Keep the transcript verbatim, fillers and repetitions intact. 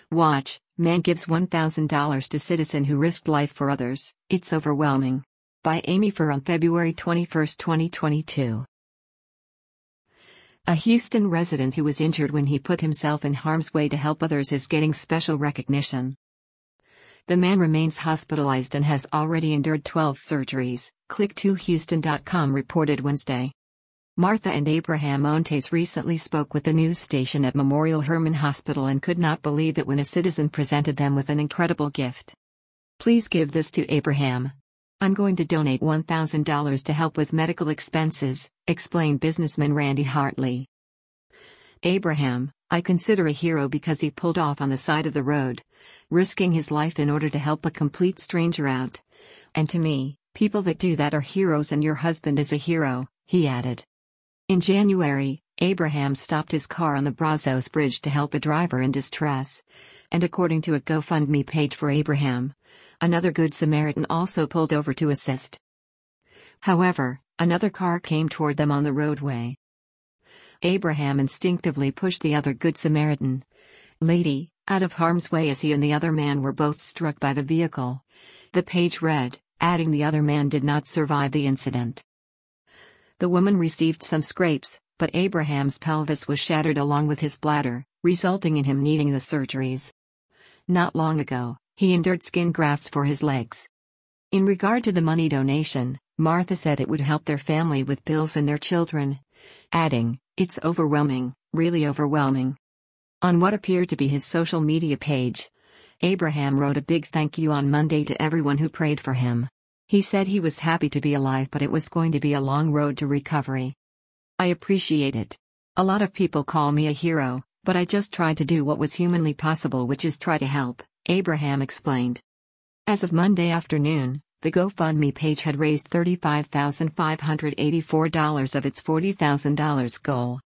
Watch, man gives one thousand dollars to citizen who risked life for others, it's overwhelming. By Amy Furr on February twenty-first, twenty twenty-two. A Houston resident who was injured when he put himself in harm's way to help others is getting special recognition. The man remains hospitalized and has already endured twelve surgeries, click two houston dot com reported Wednesday. Martha and Abraham Ontes recently spoke with the news station at Memorial Hermann Hospital and could not believe it when a citizen presented them with an incredible gift. Please give this to Abraham. I'm going to donate one thousand dollars to help with medical expenses, explained businessman Randy Hartley. Abraham, I consider a hero because he pulled off on the side of the road, risking his life in order to help a complete stranger out. And to me, people that do that are heroes, and your husband is a hero, he added. In January, Abraham stopped his car on the Brazos Bridge to help a driver in distress. And according to a GoFundMe page for Abraham, another Good Samaritan also pulled over to assist. However, another car came toward them on the roadway. Abraham instinctively pushed the other Good Samaritan lady out of harm's way as he and the other man were both struck by the vehicle. The page read, adding the other man did not survive the incident. The woman received some scrapes, but Abraham's pelvis was shattered along with his bladder, resulting in him needing the surgeries. Not long ago, he endured skin grafts for his legs. In regard to the money donation, Martha said it would help their family with bills and their children, adding, "It's overwhelming, really overwhelming." On what appeared to be his social media page, Abraham wrote a big thank you on Monday to everyone who prayed for him. He said he was happy to be alive, but it was going to be a long road to recovery. I appreciate it. A lot of people call me a hero, but I just tried to do what was humanly possible, which is try to help, Abraham explained. As of Monday afternoon, the GoFundMe page had raised thirty-five thousand five hundred eighty-four dollars of its forty thousand dollars goal.